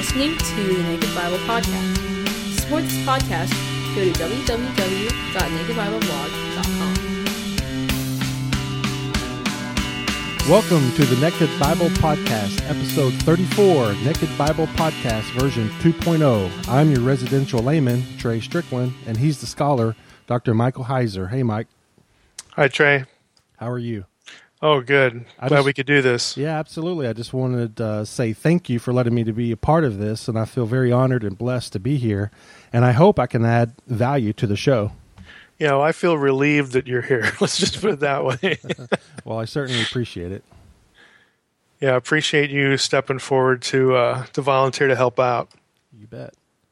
listening to the Naked Bible Podcast. To support this podcast, go to www.nakedbibleblog.com. Welcome to the Naked Bible Podcast, episode 34, Naked Bible Podcast, version 2.0. I'm your residential layman, Trey Strickland, and he's the scholar, Dr. Michael Heiser. Hey, Mike. Hi, Trey. How are you? Oh, good. Glad we could do this. Yeah, absolutely. I just wanted to say thank you for letting me to be a part of this, and I feel very honored and blessed to be here, and I hope I can add value to the show. You know, I feel relieved that you're here. Let's just put it that way. Well, I certainly appreciate it. Yeah, I appreciate you stepping forward to volunteer to help out. You bet.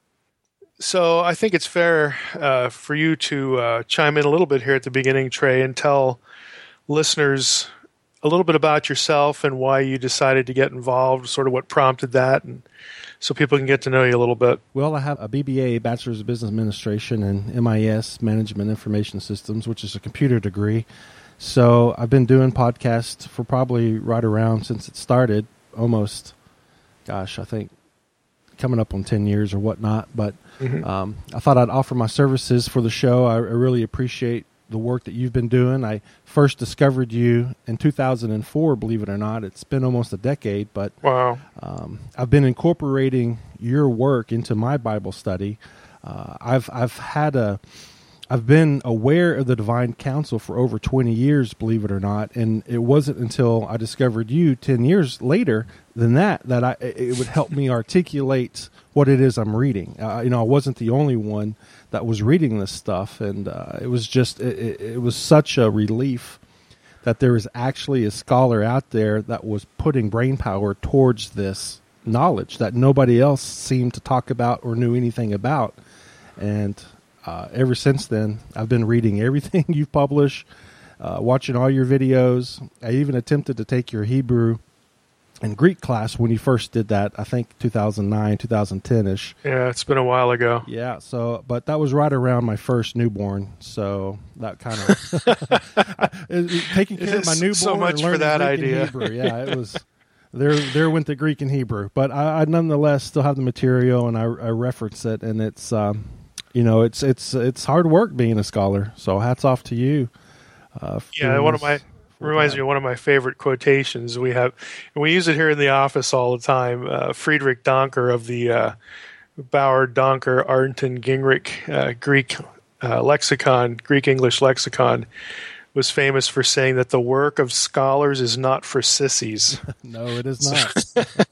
So I think it's fair for you to chime in a little bit here at the beginning, Trey, and tell listeners a little bit about yourself and why you decided to get involved, sort of what prompted that, and so people can get to know you a little bit. Well, I have a BBA, Bachelor's of Business Administration, and MIS, Management Information Systems, which is a computer degree. So I've been doing podcasts for probably right around since it started, almost, I think coming up on 10 years or whatnot. But I thought I'd offer my services for the show. I really appreciate the work that you've been doing. I first discovered you in 2004, believe it or not. It's been almost a decade, but wow. I've been incorporating your work into my Bible study. I've been aware of the Divine Counsel for over 20 years, believe it or not, and it wasn't until I discovered you 10 years later than that it would help me articulate what it is I'm reading. I wasn't the only one that was reading this stuff, and it was just it was such a relief that there is actually a scholar out there that was putting brain power towards this knowledge that nobody else seemed to talk about or knew anything about. And ever since then, I've been reading everything you've published, watching all your videos. I even attempted to take your Hebrew and Greek class when you first did that, I think 2009, 2010-ish. Yeah, it's been a while ago. Yeah, but that was right around my first newborn, so that kind of taking care of my newborn. So much for that Greek idea. And Hebrew. Yeah, it was there went the Greek and Hebrew, but I nonetheless still have the material and I reference it, and it's it's hard work being a scholar. So hats off to you. Reminds me of one of my favorite quotations we have, and we use it here in the office all the time. Friedrich Donker of the Bauer Donker Arnton Gingrich Greek English lexicon was famous for saying that the work of scholars is not for sissies. No, it is not.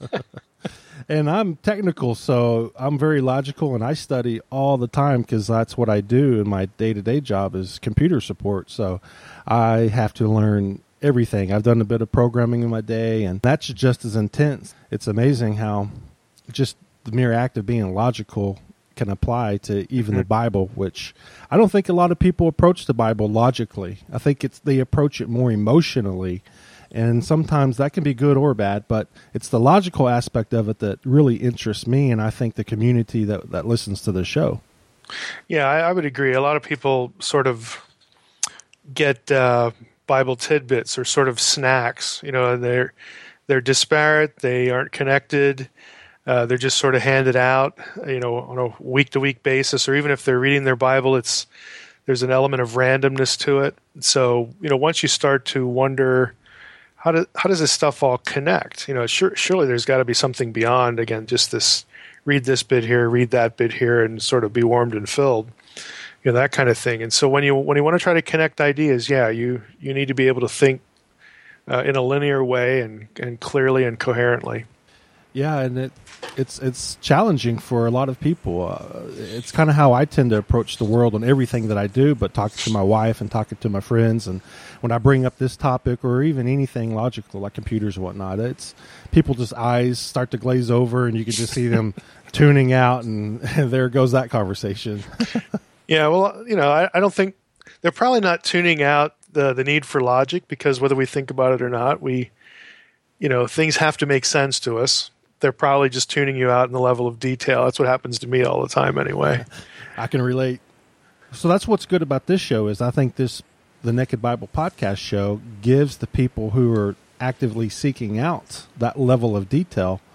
And I'm technical, so I'm very logical, and I study all the time because that's what I do in my day-to-day job is computer support. So I have to learn everything. I've done a bit of programming in my day, and that's just as intense. It's amazing how just the mere act of being logical can apply to even the Bible, which I don't think a lot of people approach the Bible logically. I think they approach it more emotionally. And sometimes that can be good or bad, but it's the logical aspect of it that really interests me, and I think the community that listens to the show. Yeah, I would agree. A lot of people sort of get Bible tidbits or sort of snacks. They're disparate. They aren't connected. They're just sort of handed out, on a week-to-week basis, or even if they're reading their Bible, there's an element of randomness to it. So, once you start to wonder, how does this stuff all connect? Surely there's got to be something beyond, again, just this, read this bit here, read that bit here, and sort of be warmed and filled, that kind of thing. And so when you want to try to connect ideas, you need to be able to think in a linear way and clearly and coherently. Yeah, and it's challenging for a lot of people. It's kind of how I tend to approach the world on everything that I do, but talking to my wife and talking to my friends, and when I bring up this topic or even anything logical like computers and whatnot, it's people just eyes start to glaze over, and you can just see them tuning out, and there goes that conversation. Yeah, well, I don't think they're probably not tuning out the need for logic, because whether we think about it or not, things have to make sense to us. They're probably just tuning you out in the level of detail. That's what happens to me all the time anyway. I can relate. So that's what's good about this show is I think the Naked Bible Podcast show gives the people who are actively seeking out that level of detail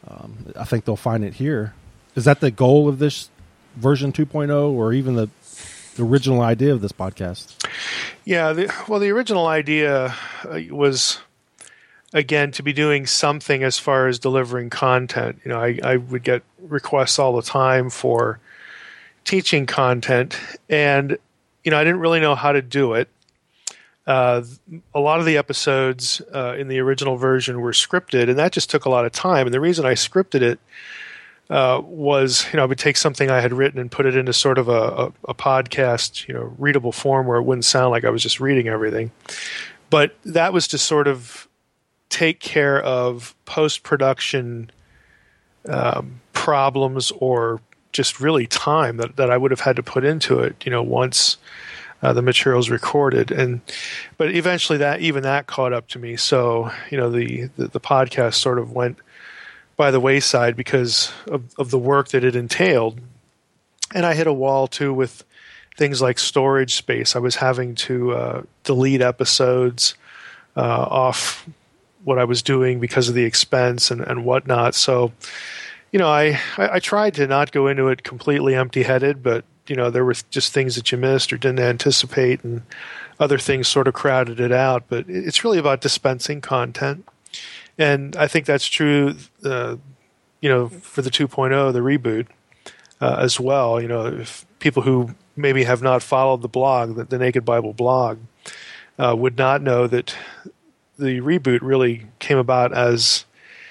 I think they'll find it here. Is that the goal of this version 2.0, or even the original idea of this podcast? Yeah, the original idea was, again, to be doing something as far as delivering content. I would get requests all the time for teaching content, and I didn't really know how to do it. A lot of the episodes in the original version were scripted, and that just took a lot of time. And the reason I scripted it was, I would take something I had written and put it into sort of a podcast, readable form where it wouldn't sound like I was just reading everything. But that was to sort of take care of post-production problems, or just really time that I would have had to put into it, once the material's recorded. But eventually that caught up to me. So, the podcast sort of went by the wayside because of the work that it entailed. And I hit a wall too with things like storage space. I was having to delete episodes off what I was doing because of the expense and whatnot. So, I tried to not go into it completely empty-headed, but there were just things that you missed or didn't anticipate, and other things sort of crowded it out. But it's really about dispensing content. And I think that's true, for the 2.0, the reboot, as well. If people who maybe have not followed the blog, the Naked Bible blog, would not know that the reboot really came about as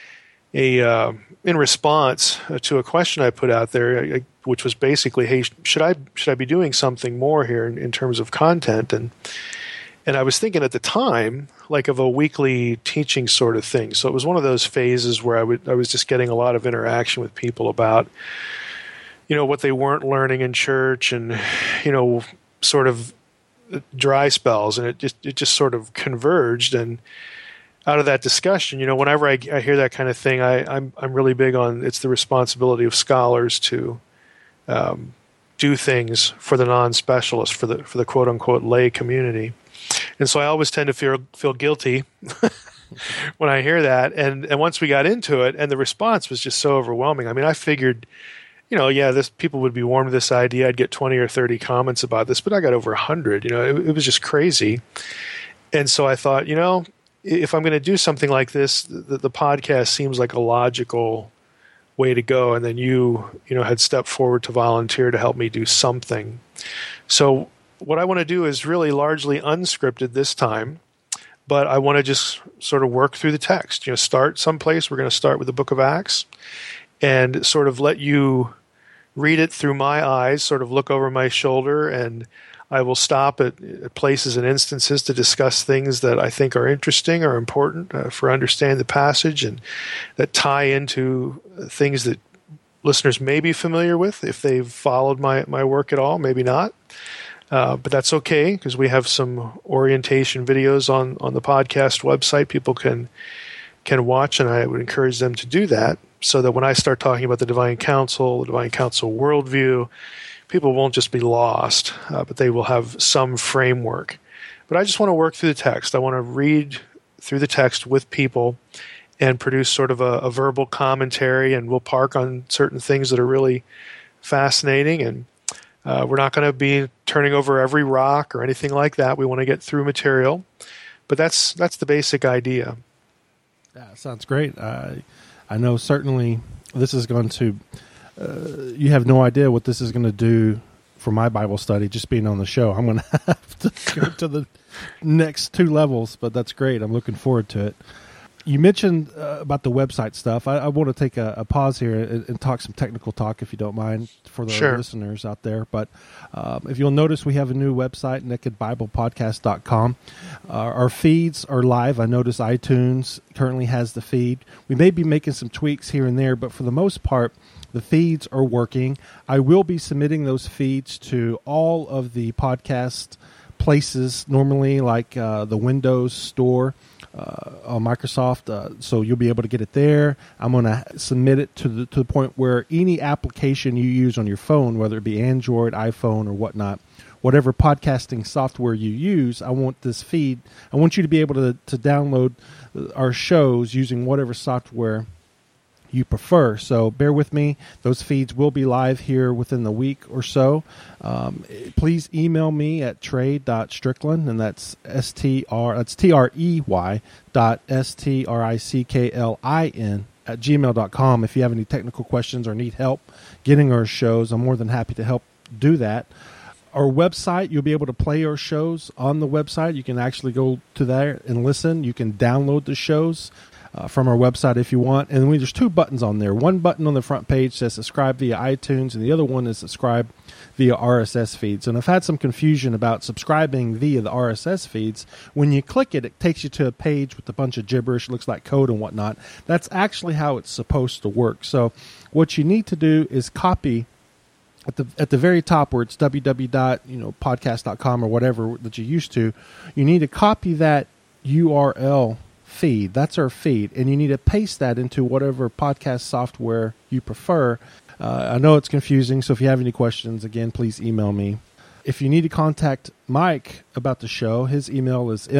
in response to a question I put out there, which was basically, hey, should I be doing something more here in terms of content? And I was thinking at the time, like, of a weekly teaching sort of thing. So it was one of those phases where I was just getting a lot of interaction with people about, what they weren't learning in church, and, sort of dry spells, and it just sort of converged. And out of that discussion, whenever I hear that kind of thing, I'm really big on, it's the responsibility of scholars to do things for the non-specialist, for the quote unquote lay community. And so I always tend to feel guilty when I hear that. And once we got into it, and the response was just so overwhelming. I mean, I figured, people would be warm to this idea. I'd get 20 or 30 comments about this, but I got over 100. It was just crazy. And so I thought, if I'm going to do something like this, the podcast seems like a logical way to go. And then you had stepped forward to volunteer to help me do something. So what I want to do is really largely unscripted this time, but I want to just sort of work through the text. Start someplace. We're going to start with the book of Acts, and sort of let you read it through my eyes, sort of look over my shoulder, and I will stop at places and instances to discuss things that I think are interesting or important for understanding the passage, and that tie into things that listeners may be familiar with if they've followed my work at all, maybe not. But that's okay, because we have some orientation videos on the podcast website people can watch, and I would encourage them to do that, so that when I start talking about the Divine Counsel worldview, people won't just be lost, but they will have some framework. But I just want to work through the text. I want to read through the text with people and produce sort of a verbal commentary, and we'll park on certain things that are really fascinating. And we're not going to be turning over every rock or anything like that. We want to get through material. But that's the basic idea. Yeah, sounds great. I know certainly this is going to... you have no idea what this is going to do for my Bible study, just being on the show. I'm going to have to go to the next 2 levels, but that's great. I'm looking forward to it. You mentioned about the website stuff. I want to take a pause here and talk some technical talk, if you don't mind, for the listeners out there. But if you'll notice, we have a new website, nakedbiblepodcast.com. Our feeds are live. I notice iTunes currently has the feed. We may be making some tweaks here and there, but for the most part, the feeds are working. I will be submitting those feeds to all of the podcast places normally, like the Windows Store on Microsoft, so you'll be able to get it there. I'm going to submit it to the point where any application you use on your phone, whether it be Android, iPhone, or whatnot, whatever podcasting software you use, I want this feed. I want you to be able to download our shows using whatever software you prefer. So bear with me. Those feeds will be live here within the week or so. Please email me at trey.strickland, and that's trey.stricklin at gmail.com. If you have any technical questions or need help getting our shows, I'm more than happy to help do that. Our website, you'll be able to play our shows on the website. You can actually go to there and listen. You can download the shows from our website if you want. And there's two buttons on there. One button on the front page says subscribe via iTunes, and the other one is subscribe via RSS feeds. And I've had some confusion about subscribing via the RSS feeds. When you click it, it takes you to a page with a bunch of gibberish, looks like code and whatnot. That's actually how it's supposed to work. So what you need to do is copy at the very top where it's www.podcast.com or whatever that you used to, you need to copy that URL feed. That's our feed. And you need to paste that into whatever podcast software you prefer. I know it's confusing, so if you have any questions, again, please email me. If you need to contact Mike about the show, his email is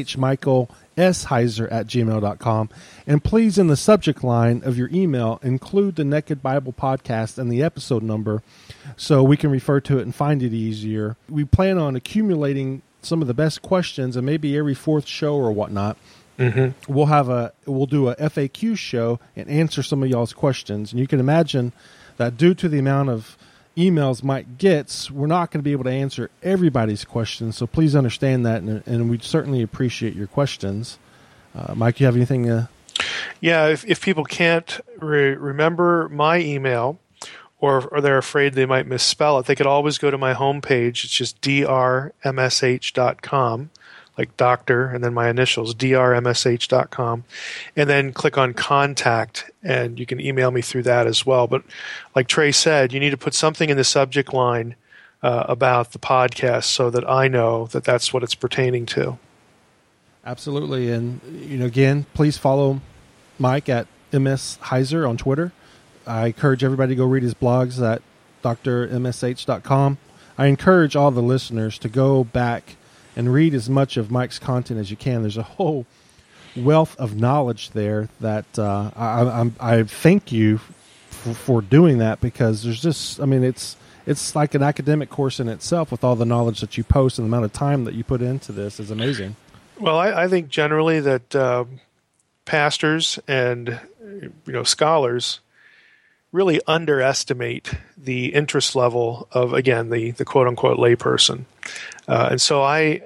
mshmichaelsheiser@gmail.com. And please, in the subject line of your email, include the Naked Bible Podcast and the episode number so we can refer to it and find it easier. We plan on accumulating some of the best questions, and maybe every fourth show or whatnot, we'll do a FAQ show and answer some of y'all's questions. And you can imagine that due to the amount of emails Mike gets, we're not going to be able to answer everybody's questions, so please understand that, and we certainly appreciate your questions. Mike, you have anything? Yeah, if people can't remember my email, or they're afraid they might misspell it, they could always go to my homepage. It's just drmsh.com, like doctor, and then my initials, drmsh.com, and then click on contact, and you can email me through that as well. But like Trey said, you need to put something in the subject line about the podcast so that I know that that's what it's pertaining to. Absolutely. And, again, please follow Mike at MS Heiser on Twitter. I encourage everybody to go read his blogs at drmsh.com. I encourage all the listeners to go back and read as much of Mike's content as you can. There's a whole wealth of knowledge there that I thank you for doing that, because there's just, it's like an academic course in itself with all the knowledge that you post, and the amount of time that you put into this is amazing. Well, I think generally that pastors and scholars really underestimate the interest level of, again, the quote-unquote layperson. And so I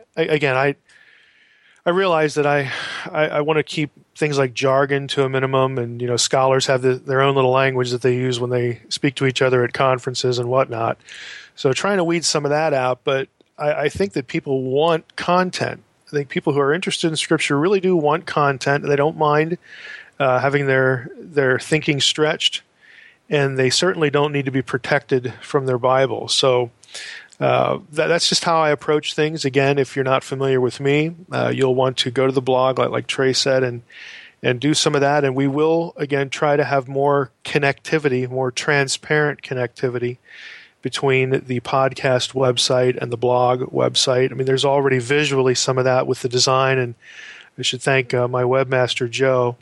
realize that I want to keep things like jargon to a minimum, and scholars have their own little language that they use when they speak to each other at conferences and whatnot. So trying to weed some of that out, but I think that people want content. I think people who are interested in Scripture really do want content, and they don't mind having their thinking stretched, and they certainly don't need to be protected from their Bible. So that's just how I approach things. Again, if you're not familiar with me, you'll want to go to the blog, like Trey said, and do some of that. And we will, again, try to have more connectivity, more transparent connectivity between the podcast website and the blog website. There's already visually some of that with the design, and I should thank my webmaster, Joe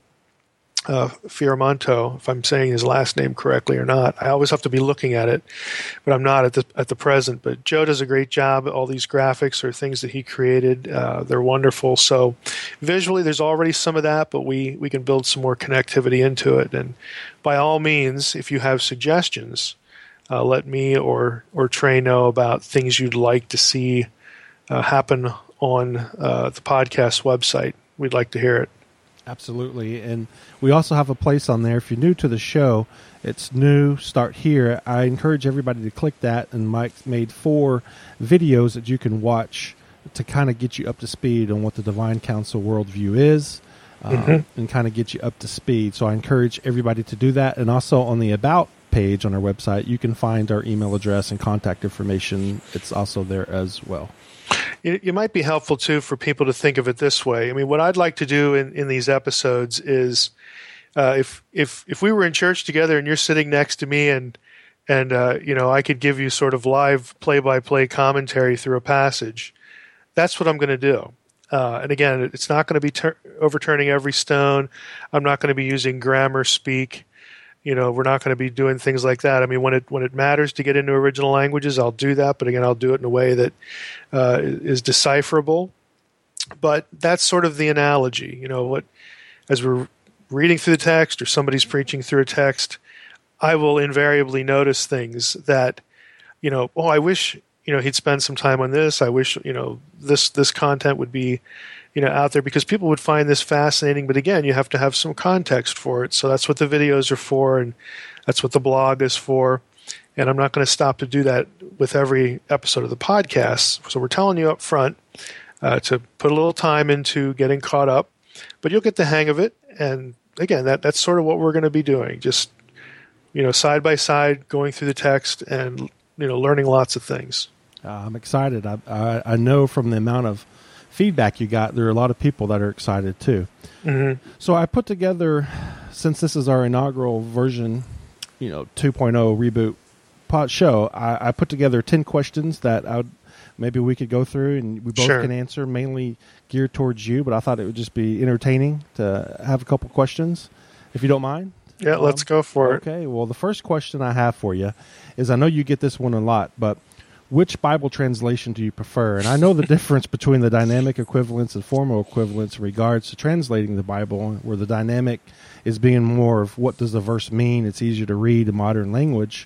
Fioramonto, if I'm saying his last name correctly or not. I always have to be looking at it, but I'm not at the present. But Joe does a great job. All these graphics are things that he created. They're wonderful. So visually, there's already some of that, but we can build some more connectivity into it. And by all means, if you have suggestions, let me or Trey know about things you'd like to see happen on the podcast website. We'd like to hear it. Absolutely. And we also have a place on there. If you're new to the show, it's new, start here. I encourage everybody to click that, and Mike's made 4 videos that you can watch to kind of get you up to speed on what the Divine Council worldview is, and kind of get you up to speed. So I encourage everybody to do that. And also on the About page on our website, you can find our email address and contact information. It's also there as well. It might be helpful, too, for people to think of it this way. What I'd like to do in these episodes is if we were in church together and you're sitting next to me and I could give you sort of live play-by-play commentary through a passage, that's what I'm going to do. And again, it's not going to be overturning every stone. I'm not going to be using grammar speak. We're not going to be doing things like that. I mean, when it matters to get into original languages, I'll do that. But again, I'll do it in a way that is decipherable. But that's sort of the analogy. As we're reading through the text or somebody's preaching through a text, I will invariably notice things that, I wish, he'd spend some time on this. I wish, this content would be, out there, because people would find this fascinating. But again, you have to have some context for it. So that's what the videos are for, and that's what the blog is for. And I'm not going to stop to do that with every episode of the podcast. So we're telling you up front to put a little time into getting caught up, but you'll get the hang of it. And again, that's sort of what we're going to be doing. Just, side by side, going through the text and, learning lots of things. I'm excited. I know from the amount of feedback you got, there are a lot of people that are excited too. Mm-hmm. So I put together, since this is our inaugural version, 2.0 reboot pod show, I put together 10 questions that maybe we could go through and we both can answer, mainly geared towards you, but I thought it would just be entertaining to have a couple questions, if you don't mind. Yeah, let's go for it. Okay, well, the first question I have for you is, I know you get this one a lot, but which Bible translation do you prefer? And I know the difference between the dynamic equivalence and formal equivalence in regards to translating the Bible, where the dynamic is being more of what does the verse mean, it's easier to read in modern language,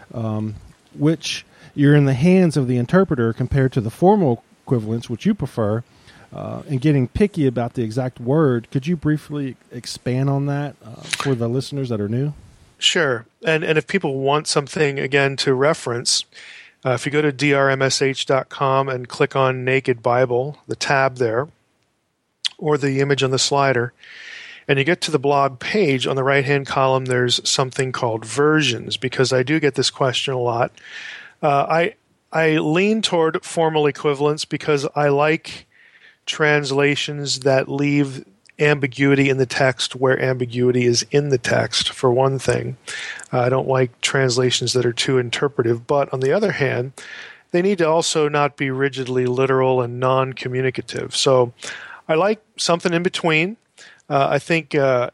which you're in the hands of the interpreter, compared to the formal equivalence, which you prefer, and getting picky about the exact word. Could you briefly expand on that for the listeners that are new? Sure. And if people want something, again, to reference, if you go to drmsh.com and click on Naked Bible, the tab there, or the image on the slider, and you get to the blog page, on the right-hand column, there's something called versions, because I do get this question a lot. I lean toward formal equivalence because I like translations that leave ambiguity in the text where ambiguity is in the text, for one thing. I don't like translations that are too interpretive, but on the other hand, they need to also not be rigidly literal and non-communicative. So I like something in between. I think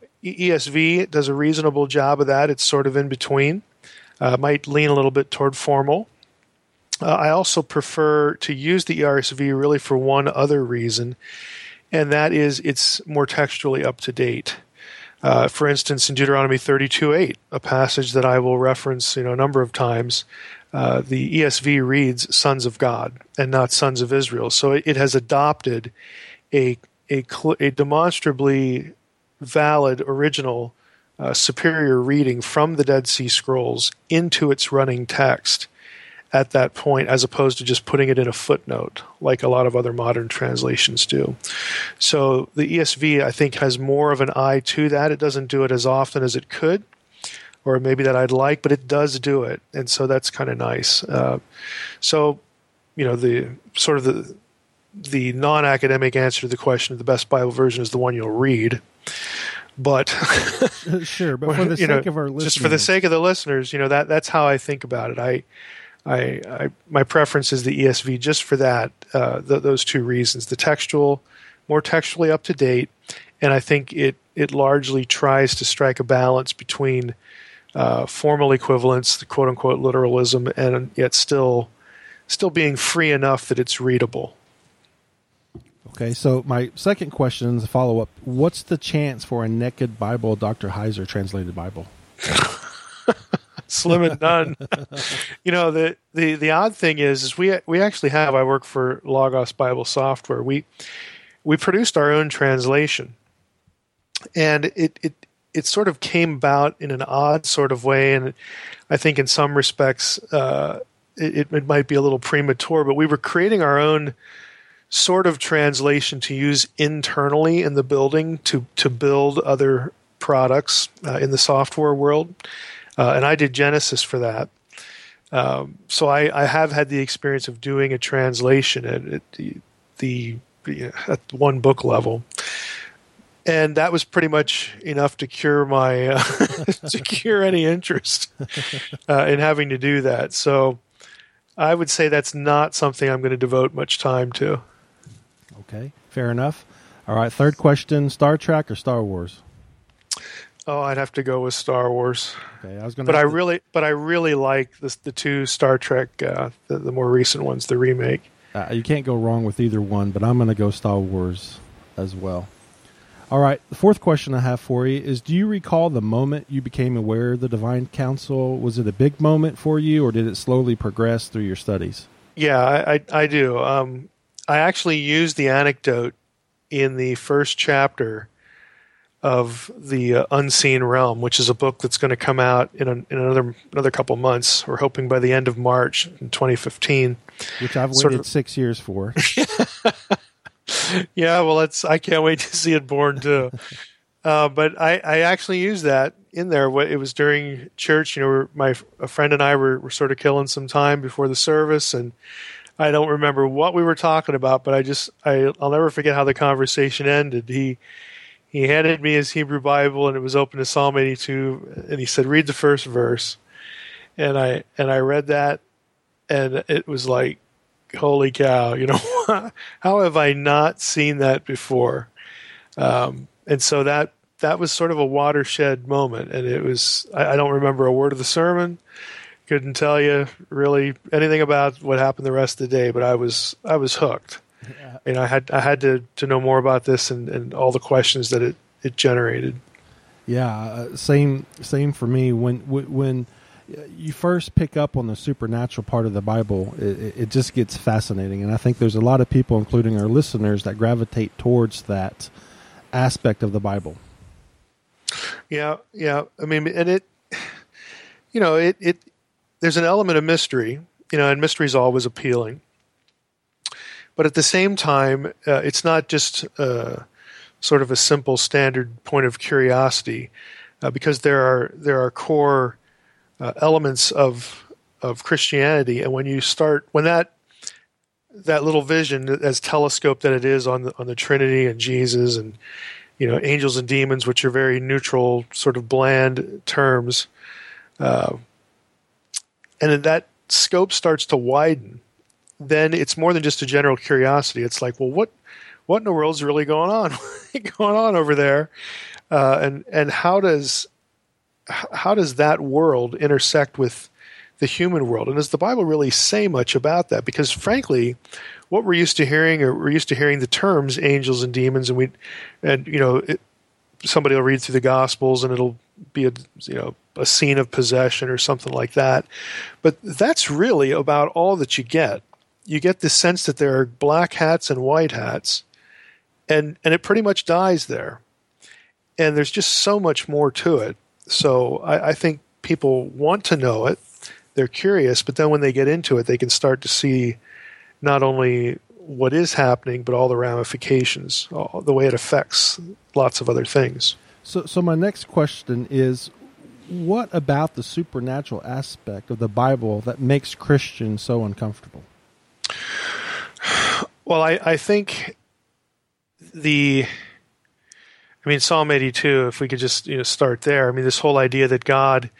ESV does a reasonable job of that. It's sort of in between. Might lean a little bit toward formal. I also prefer to use the ERSV really for one other reason, and that is it's more textually up to date. For instance, in Deuteronomy 32:8, a passage that I will reference a number of times, the ESV reads "sons of God" and not "sons of Israel." So it has adopted a demonstrably valid original superior reading from the Dead Sea Scrolls into its running text at that point, as opposed to just putting it in a footnote like a lot of other modern translations do. So the ESV, I think, has more of an eye to that. It doesn't do it as often as it could, or maybe that I'd like, but it does do it, and so that's kind of nice. So, the sort of the non-academic answer to the question of the best Bible version is the one you'll read. But sure, but for the sake of our listeners, just for the sake of the listeners, that's how I think about it. My preference is the ESV just for that, those two reasons: the more textually up to date, and I think it largely tries to strike a balance between formal equivalence, the quote unquote literalism, and yet still being free enough that it's readable. Okay, so my second question is a follow-up. What's the chance for a Naked Bible, Dr. Heiser translated Bible? Slim and none. The odd thing is we actually have. I work for Logos Bible Software. We produced our own translation, and it sort of came about in an odd sort of way, and I think in some respects it might be a little premature. But we were creating our own sort of translation to use internally in the building to build other products in the software world. And I did Genesis for that. So I have had the experience of doing a translation at one book level. And that was pretty much enough to cure my to cure any interest in having to do that. So I would say that's not something I'm going to devote much time to. Okay, fair enough. All right, third question, Star Trek or Star Wars? Oh, I'd have to go with Star Wars. Okay, I was going But I really like the two Star Trek, the more recent ones, the remake. You can't go wrong with either one, but I'm going to go Star Wars as well. All right, the fourth question I have for you is, do you recall the moment you became aware of the Divine Counsel? Was it a big moment for you, or did it slowly progress through your studies? Yeah, I do. I actually used the anecdote in the first chapter of the Unseen Realm, which is a book that's going to come out in another couple months. We're hoping by the end of March in 2015. Which I've waited 6 years for. Yeah, well, I can't wait to see it born too. But I actually used that in there. It was during church. A friend and I were sort of killing some time before the service, and I don't remember what we were talking about, but I'll never forget how the conversation ended. He handed me his Hebrew Bible, and it was open to Psalm 82, and he said, "Read the first verse." And I read that, and it was like, holy cow, how have I not seen that before? And so that was sort of a watershed moment, and it was, I don't remember a word of the sermon, couldn't tell you really anything about what happened the rest of the day, but I was hooked. I had to know more about this and all the questions that it generated. Yeah, same for me. When you first pick up on the supernatural part of the Bible, it just gets fascinating, and I think there's a lot of people, including our listeners, that gravitate towards that aspect of the Bible. Yeah. I mean, and it there's an element of mystery, and mystery is always appealing. But at the same time, it's not just sort of a simple standard point of curiosity, because there are core elements of Christianity, and when that little vision, as telescope that it is on the Trinity and Jesus and angels and demons, which are very neutral, sort of bland terms, and then that scope starts to widen, then it's more than just a general curiosity. It's like, well, what in the world's really going on? Going on over there, and how does that world intersect with the human world? And does the Bible really say much about that? Because frankly, what we're used to hearing the terms angels and demons, somebody will read through the Gospels and it'll be a scene of possession or something like that. But that's really about all that you get. You get this sense that there are black hats and white hats, and it pretty much dies there. And there's just so much more to it. So I think people want to know it. They're curious, but then when they get into it, they can start to see not only what is happening, but all the ramifications, the way it affects lots of other things. So my next question is, what about the supernatural aspect of the Bible that makes Christians so uncomfortable? Well, I think Psalm 82, if we could just start there. I mean, this whole idea that God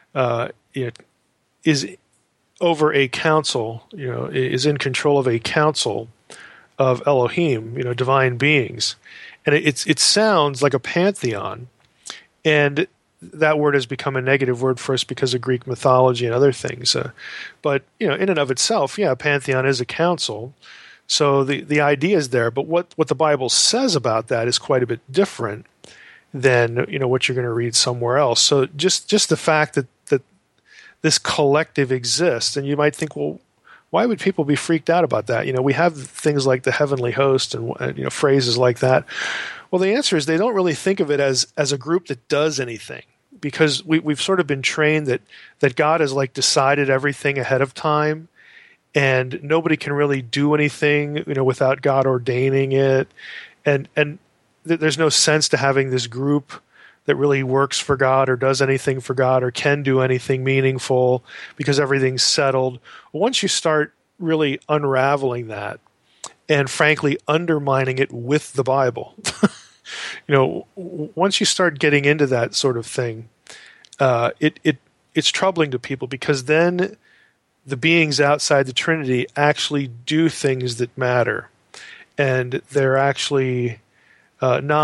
is over a council, is in control of a council of Elohim, divine beings. And it sounds like a pantheon, and that word has become a negative word for us because of Greek mythology and other things. But in and of itself, a pantheon is a council. So the idea is there, but what the Bible says about that is quite a bit different than what you're going to read somewhere else. So just the fact that this collective exists, and you might think, well, why would people be freaked out about that? We have things like the heavenly host and phrases like that. Well, the answer is they don't really think of it as a group that does anything, because we've sort of been trained that God has decided everything ahead of time, and nobody can really do anything without God ordaining it, and there's no sense to having this group that really works for God or does anything for God or can do anything meaningful because everything's settled. Once you start really unraveling that and frankly undermining it with the Bible, once you start getting into that sort of thing, it's troubling to people, because then the beings outside the Trinity actually do things that matter, and they're actually not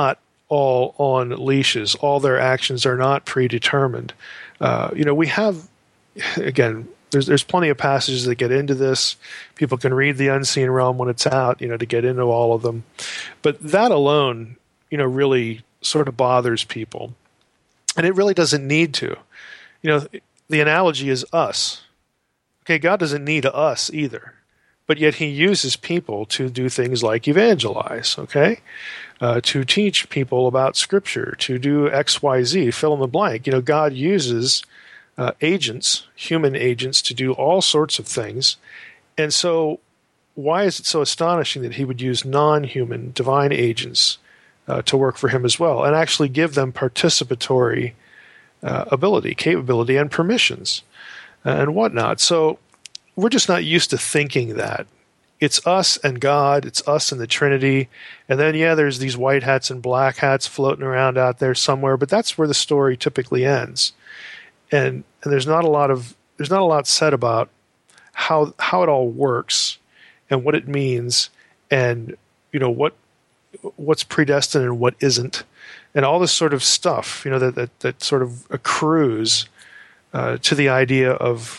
all on leashes. All their actions are not predetermined. We have, again, there's plenty of passages that get into this. People can read The Unseen Realm when it's out, to get into all of them. But that alone, really sort of bothers people. And it really doesn't need to. The analogy is us. Okay, God doesn't need us either. But yet he uses people to do things like evangelize, okay? To teach people about Scripture, to do X, Y, Z, fill in the blank. God uses agents, human agents, to do all sorts of things. And so why is it so astonishing that he would use non-human, divine agents to work for him as well, and actually give them participatory ability, capability, and permissions and whatnot? So we're just not used to thinking that. It's us and God, it's us and the Trinity, and then, there's these white hats and black hats floating around out there somewhere, but that's where the story typically ends. And there's not a lot said about how it all works and what it means, and what's predestined and what isn't, and all this sort of stuff that sort of accrues to the idea of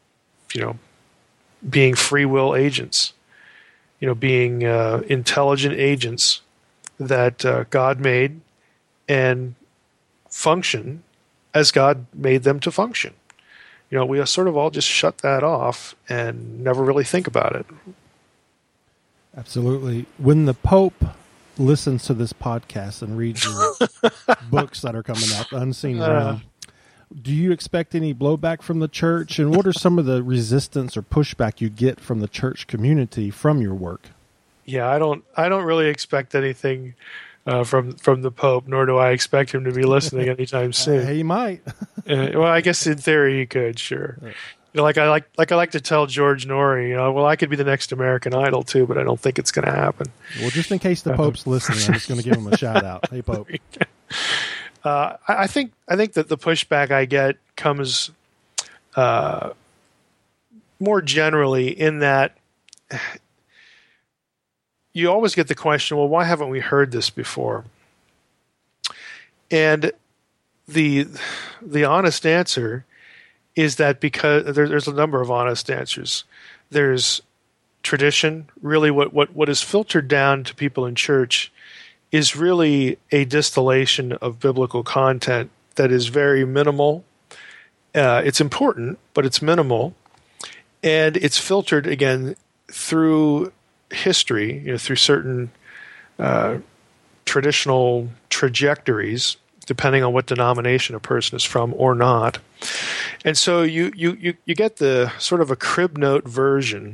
being free will agents, being intelligent agents that God made and function as God made them to function. We sort of all just shut that off and never really think about it. Absolutely. When the Pope listens to this podcast and reads your books that are coming out, The Unseen Realm, do you expect any blowback from the church? And what are some of the resistance or pushback you get from the church community from your work? Yeah, I don't really expect anything from the Pope, nor do I expect him to be listening anytime soon. He might. Well, I guess in theory he could, sure. Like I like to tell George Norrie, well, I could be the next American Idol too, but I don't think it's going to happen. Well, just in case the Pope's listening, I'm just going to give him a shout out. Hey, Pope. I think that the pushback I get comes more generally in that you always get the question, well, why haven't we heard this before? And the honest answer is that because there's a number of honest answers. There's tradition. Really, what is filtered down to people in church is really a distillation of biblical content that is very minimal. It's important, but it's minimal, and it's filtered again through history, through certain traditional trajectories, depending on what denomination a person is from or not. And so you get the sort of a crib note version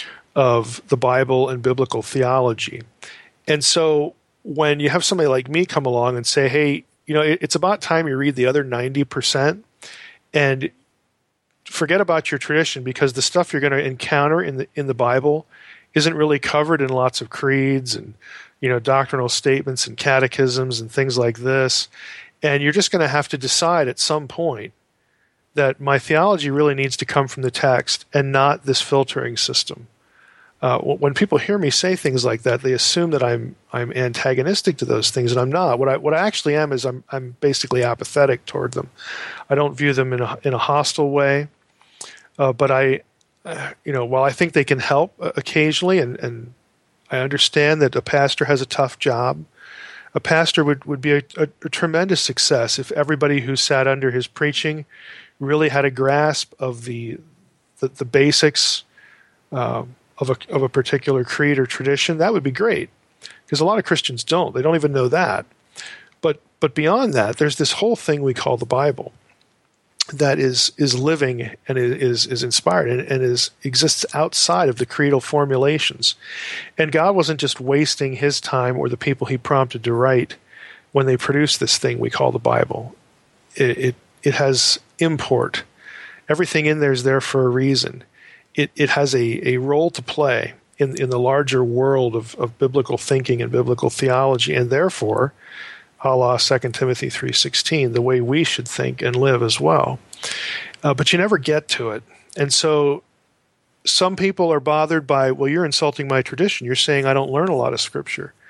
of the Bible and biblical theology. And so when you have somebody like me come along and say, hey, it's about time you read the other 90% and forget about your tradition, because the stuff you're going to encounter in the Bible isn't really covered in lots of creeds and doctrinal statements and catechisms and things like this. And you're just going to have to decide at some point that my theology really needs to come from the text and not this filtering system. When people hear me say things like that, they assume that I'm antagonistic to those things, and I'm not. What I actually am is I'm basically apathetic toward them. I don't view them in a hostile way, but while I think they can help occasionally, and I understand that a pastor has a tough job, a pastor would be a tremendous success if everybody who sat under his preaching really had a grasp of the basics of a particular creed or tradition. That would be great, because a lot of Christians don't. They don't even know that. But beyond that, there's this whole thing we call the Bible that is living and is inspired and exists outside of the creedal formulations. And God wasn't just wasting his time or the people he prompted to write when they produced this thing we call the Bible. It has import. Everything in there is there for a reason. It has a role to play in the larger world of biblical thinking and biblical theology, and therefore, a la 2 Timothy 3:16, the way we should think and live as well. But you never get to it. And so some people are bothered by, well, you're insulting my tradition. You're saying I don't learn a lot of Scripture.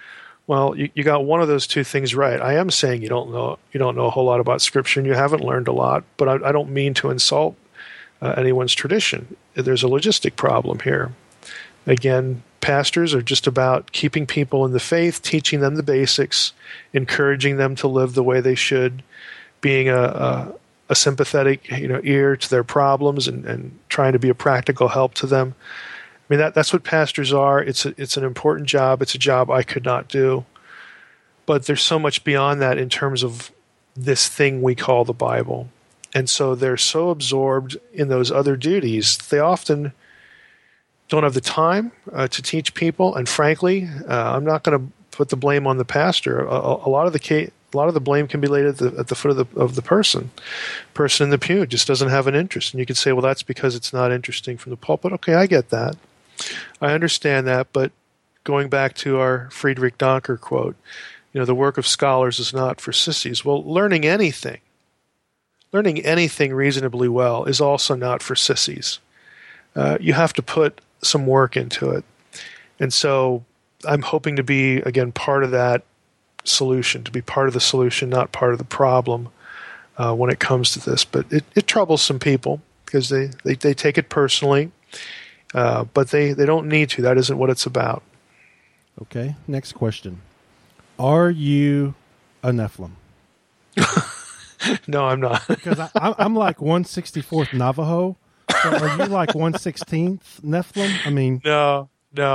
Well, you got one of those two things right. I am saying you don't know a whole lot about Scripture and you haven't learned a lot, but I don't mean to insult anyone's tradition. There's a logistic problem here. Again, pastors are just about keeping people in the faith, teaching them the basics, encouraging them to live the way they should, being a sympathetic ear to their problems and trying to be a practical help to them. I mean, that's what pastors are. It's an important job. It's a job I could not do. But there's so much beyond that in terms of this thing we call the Bible. And so they're so absorbed in those other duties, they often don't have the time to teach people. And frankly, I'm not going to put the blame on the pastor. A lot of the blame can be laid at the foot of the person in the pew just doesn't have an interest. And you could say, well, that's because it's not interesting from the pulpit. Okay, I get that. I understand that, but going back to our Friedrich Donker quote, the work of scholars is not for sissies. Well, learning anything reasonably well is also not for sissies. You have to put some work into it. And so I'm hoping to be, again, part of that solution, to be part of the solution, not part of the problem when it comes to this. But it troubles some people because they take it personally. But they don't need to. That isn't what it's about. Okay, next question. Are you a Nephilim? No, I'm not. Because I'm like 164th Navajo. So are you like 116th Nephilim? I mean... No,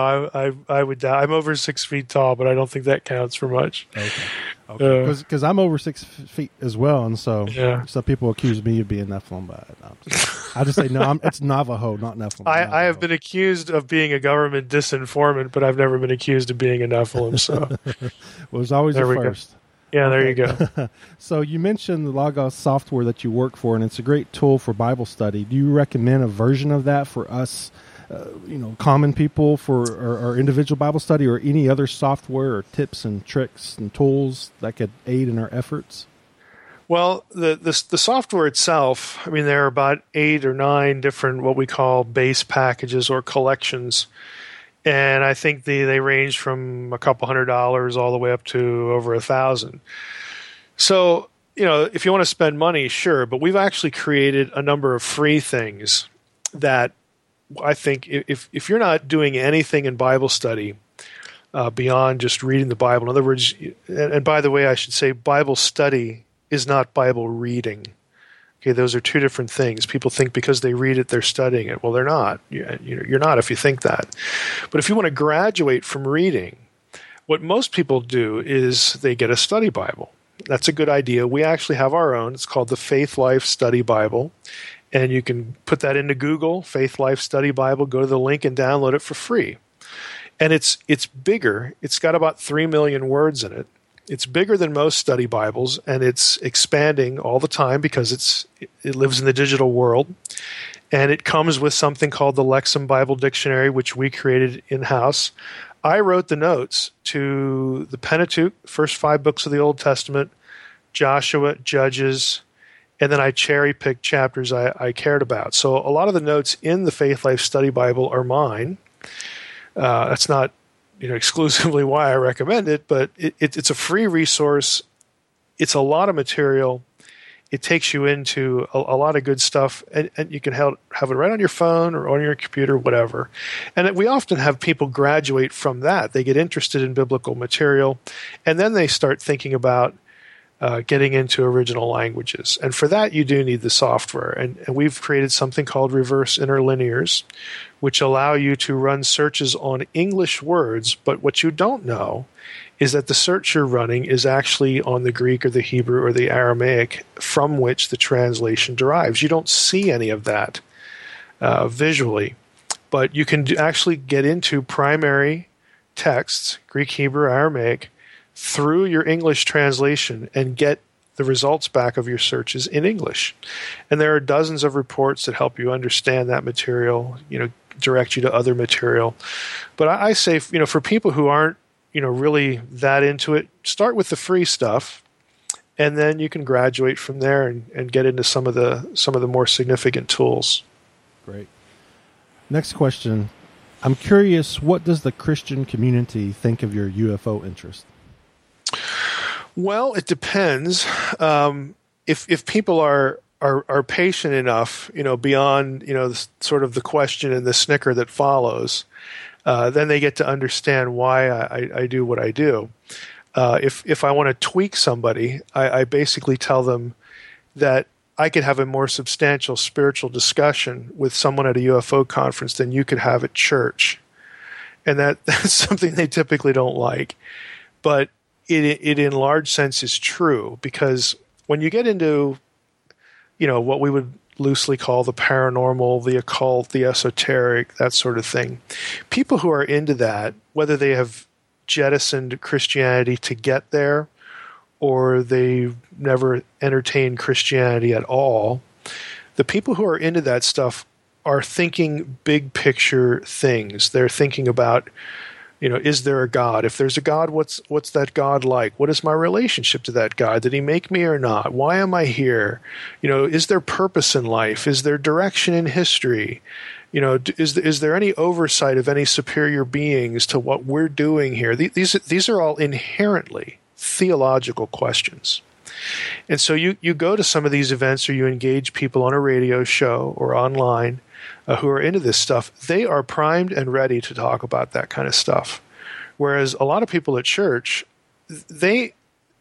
I would die. I'm over 6 feet tall, but I don't think that counts for much. Okay. Because I'm over 6 feet as well, and so some people accuse me of being Nephilim, but I just say no. It's Navajo, not Nephilim. I have been accused of being a government disinformant, but I've never been accused of being a Nephilim. So, well, there's always a first. Go. Yeah, there you go. So you mentioned the Logos software that you work for, and it's a great tool for Bible study. Do you recommend a version of that for us? Common people for our individual Bible study, or any other software or tips and tricks and tools that could aid in our efforts? Well, the software itself, I mean, there are about 8 or 9 different what we call base packages or collections, and I think they range from a couple $100 all the way up to over $1,000. So, if you want to spend money, sure, but we've actually created a number of free things that I think if you're not doing anything in Bible study beyond just reading the Bible, in other words, and by the way, I should say Bible study is not Bible reading. Okay, those are two different things. People think because they read it, they're studying it. Well, they're not. You're not if you think that. But if you want to graduate from reading, what most people do is they get a study Bible. That's a good idea. We actually have our own. It's called the Faith Life Study Bible. And you can put that into Google, Faith Life Study Bible, go to the link and download it for free. And it's bigger. It's got about 3 million words in it. It's bigger than most study Bibles, and it's expanding all the time because it lives in the digital world. And it comes with something called the Lexham Bible Dictionary, which we created in-house. I wrote the notes to the Pentateuch, first 5 books of the Old Testament, Joshua, Judges, and then I cherry-picked chapters I cared about. So a lot of the notes in the Faith Life Study Bible are mine. That's not exclusively why I recommend it, but it's a free resource. It's a lot of material. It takes you into a lot of good stuff, and you can have it right on your phone or on your computer, whatever. And we often have people graduate from that. They get interested in biblical material, and then they start thinking about getting into original languages. And for that, you do need the software. And we've created something called reverse interlinears, which allow you to run searches on English words. But what you don't know is that the search you're running is actually on the Greek or the Hebrew or the Aramaic from which the translation derives. You don't see any of that visually. But you can actually get into primary texts, Greek, Hebrew, Aramaic, through your English translation and get the results back of your searches in English. And there are dozens of reports that help you understand that material, direct you to other material. But I say, for people who aren't, really that into it, start with the free stuff, and then you can graduate from there and get into some of the more significant tools. Great. Next question. I'm curious, what does the Christian community think of your UFO interest? Well, it depends. If people are patient enough, beyond sort of the question and the snicker that follows, then they get to understand why I do what I do. If I want to tweak somebody, I basically tell them that I could have a more substantial spiritual discussion with someone at a UFO conference than you could have at church. And that's something they typically don't like. But it in large sense is true, because when you get into, what we would loosely call the paranormal, the occult, the esoteric, that sort of thing, people who are into that, whether they have jettisoned Christianity to get there or they never entertained Christianity at all, the people who are into that stuff are thinking big picture things. They're thinking about, is there a God? If there's a God, what's that God like? What is my relationship to that God? Did he make me or not? Why am I here? Is there purpose in life? Is there direction in history? Is there any oversight of any superior beings to what we're doing here? These are all inherently theological questions. And so you go to some of these events, or you engage people on a radio show or online who are into this stuff. They are primed and ready to talk about that kind of stuff. Whereas a lot of people at church, they'll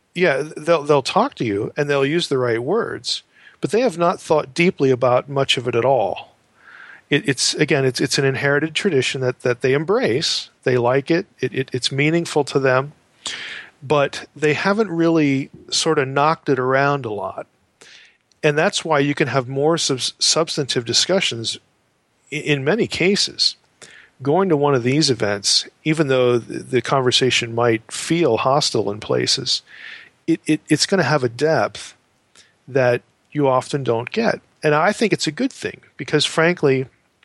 talk to you and they'll use the right words, but they have not thought deeply about much of it at all. It's an inherited tradition that they embrace. They like it. It's meaningful to them, but they haven't really sort of knocked it around a lot. And that's why you can have more substantive discussions in many cases. Going to one of these events, even though the conversation might feel hostile in places, it's going to have a depth that you often don't get. And I think it's a good thing, because frankly,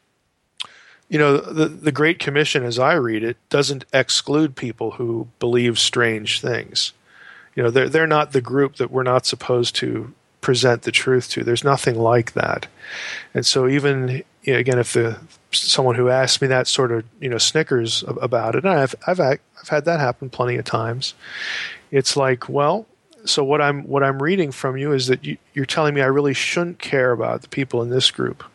the Great Commission, as I read it, doesn't exclude people who believe strange things. They're not the group that we're not supposed to present the truth to. There's nothing like that. And so even, again, if someone who asks me that sort of, snickers about it, and I've had that happen plenty of times, it's like, well, so what I'm reading from you is that you're telling me I really shouldn't care about the people in this group.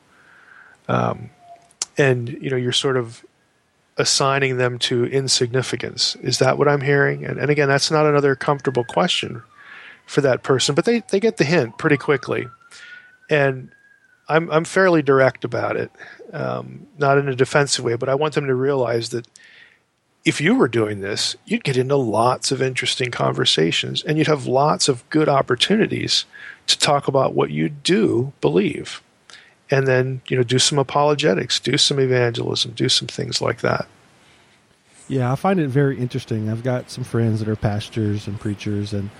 And, you're sort of assigning them to insignificance. Is that what I'm hearing? And again, that's not another comfortable question for that person, but they get the hint pretty quickly. And I'm fairly direct about it, not in a defensive way, but I want them to realize that if you were doing this, you'd get into lots of interesting conversations, and you'd have lots of good opportunities to talk about what you do believe. And then, do some apologetics, do some evangelism, do some things like that. Yeah, I find it very interesting. I've got some friends that are pastors and preachers, and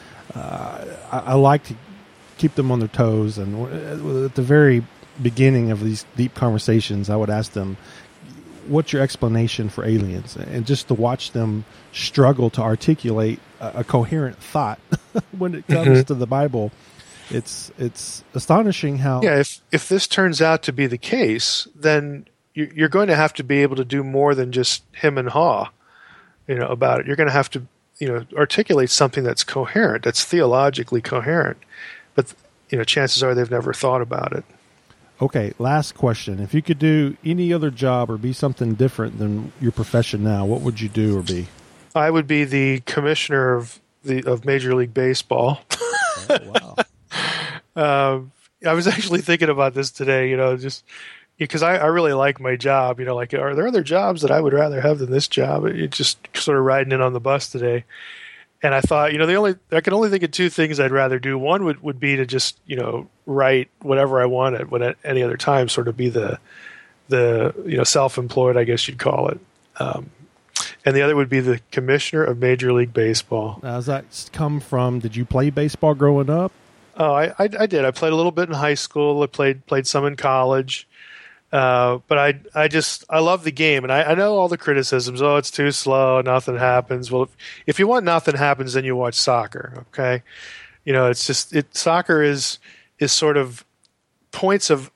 I like to keep them on their toes. And at the very beginning of these deep conversations, I would ask them, what's your explanation for aliens? And just to watch them struggle to articulate a coherent thought when it comes to the Bible. It's astonishing how... Yeah, if this turns out to be the case, then you're going to have to be able to do more than just him and haw, about it. You're going to have to, articulate something that's coherent, that's theologically coherent. But, chances are they've never thought about it. Okay, last question. If you could do any other job or be something different than your profession now, what would you do or be? I would be the commissioner of Major League Baseball. Oh, wow. I was actually thinking about this today, just because I really like my job. Like, are there other jobs that I would rather have than this job? It's just sort of riding in on the bus today. And I thought, I can only think of two things I'd rather do. One would be to just, write whatever I want at any other time, sort of be the self-employed, I guess you'd call it. And the other would be the commissioner of Major League Baseball. Now, does that come from, did you play baseball growing up? Oh, I did. I played a little bit in high school. I played some in college. But I love the game, and I know all the criticisms. Oh, it's too slow. Nothing happens. Well, if you want nothing happens, then you watch soccer. Okay. It's just, soccer is sort of points of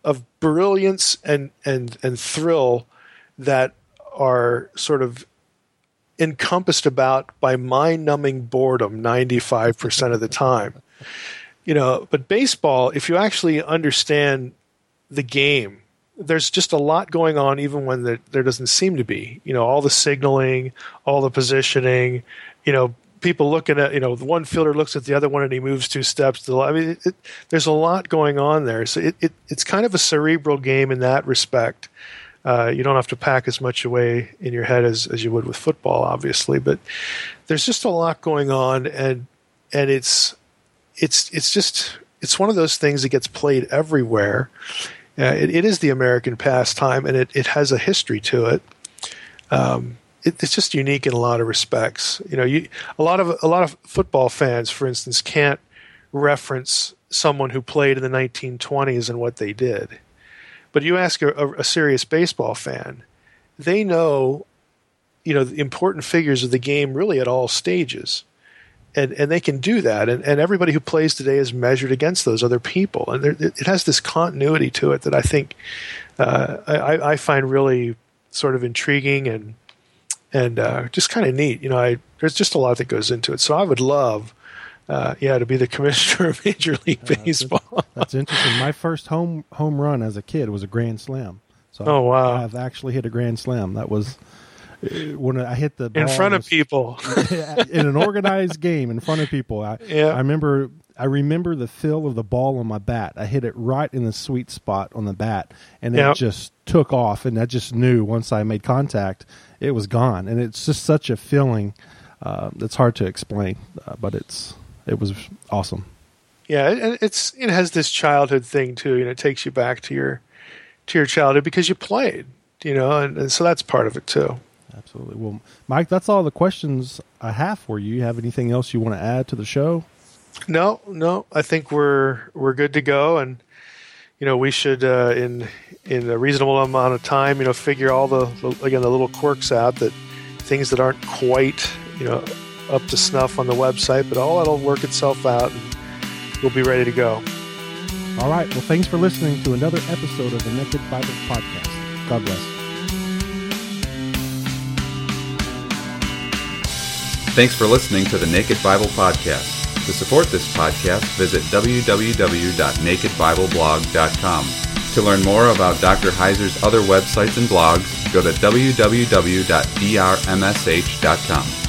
brilliance and thrill that are sort of encompassed about by mind-numbing boredom 95% of the time. But baseball, if you actually understand the game, there's just a lot going on even when there doesn't seem to be. All the signaling, all the positioning, people looking at, the one fielder looks at the other one and he moves 2 steps. There's a lot going on there. So it's kind of a cerebral game in that respect. You don't have to pack as much away in your head as you would with football, obviously, but there's just a lot going on, and it's one of those things that gets played everywhere. It is the American pastime, and it has a history to it. It's just unique in a lot of respects. A lot of football fans, for instance, can't reference someone who played in the 1920s and what they did. But you ask a serious baseball fan, they know, the important figures of the game really at all stages. And they can do that. And everybody who plays today is measured against those other people. And it has this continuity to it that I think I find really sort of intriguing and just kind of neat. There's just a lot that goes into it. So I would love to be the commissioner of Major League Baseball. That's interesting. My first home run as a kid was a grand slam. So oh, wow. I've actually hit a grand slam. That was when I hit the ball in front of people in an organized game in front of people. I remember the feel of the ball on my bat. I hit it right in the sweet spot on the bat, and it just took off. And I just knew once I made contact, it was gone. And it's just such a feeling that's hard to explain, but it was awesome. Yeah, and it has this childhood thing too. It takes you back to your childhood because you played. And so that's part of it too. Absolutely. Well, Mike, that's all the questions I have for you. You have anything else you want to add to the show? No. I think we're good to go, and we should in a reasonable amount of time, figure all the little quirks out, that things that aren't quite up to snuff on the website, but all that'll work itself out, and we'll be ready to go. All right. Well, thanks for listening to another episode of the Naked Bible Podcast. God bless. Thanks for listening to the Naked Bible Podcast. To support this podcast, visit www.nakedbibleblog.com. To learn more about Dr. Heiser's other websites and blogs, go to www.drmsh.com.